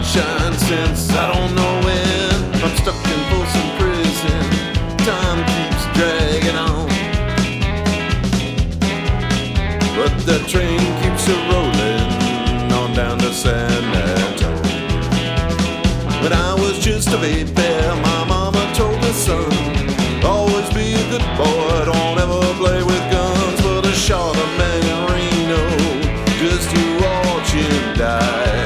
sunshine since I don't know when. I'm stuck in Folsom Prison, time keeps dragging on, but the train keeps a rolling on down to San Antonio. When I was just a baby, my mama told me, son, always be a good boy, don't ever play with guns. But I shot a man in Reno just to watch him die.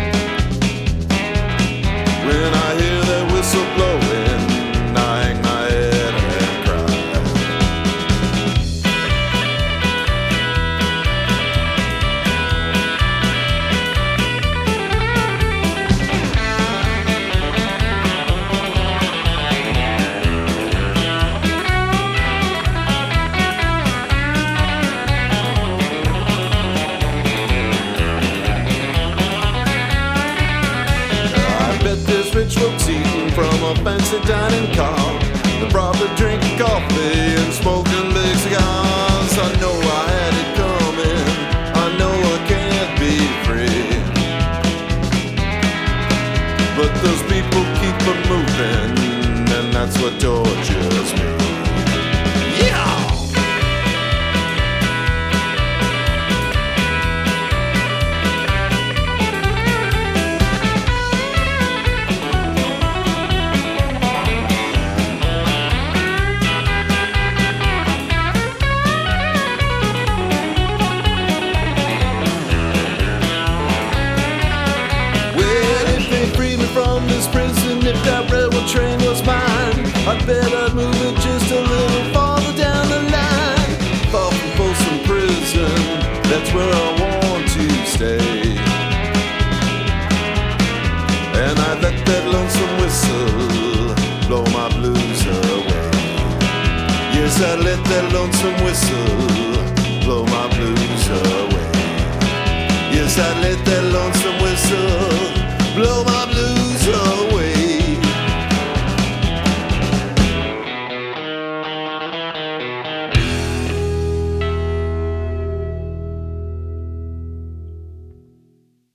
When I hear that whistle blowing, I hang my head and cry. There's rich folks eating from a fancy dining car. They probably drink coffee and smoking big cigars. I know I had it coming, I know I can't be free, but those people keep on moving, and that's what tortures me. Yeah! From this prison, if that railroad train was mine, I'd bet I'd move it just a little farther down the line. Far from Folsom Prison, that's where I want to stay. And I'd let that lonesome whistle blow my blues away. Yes, I'd let that lonesome whistle blow my blues away.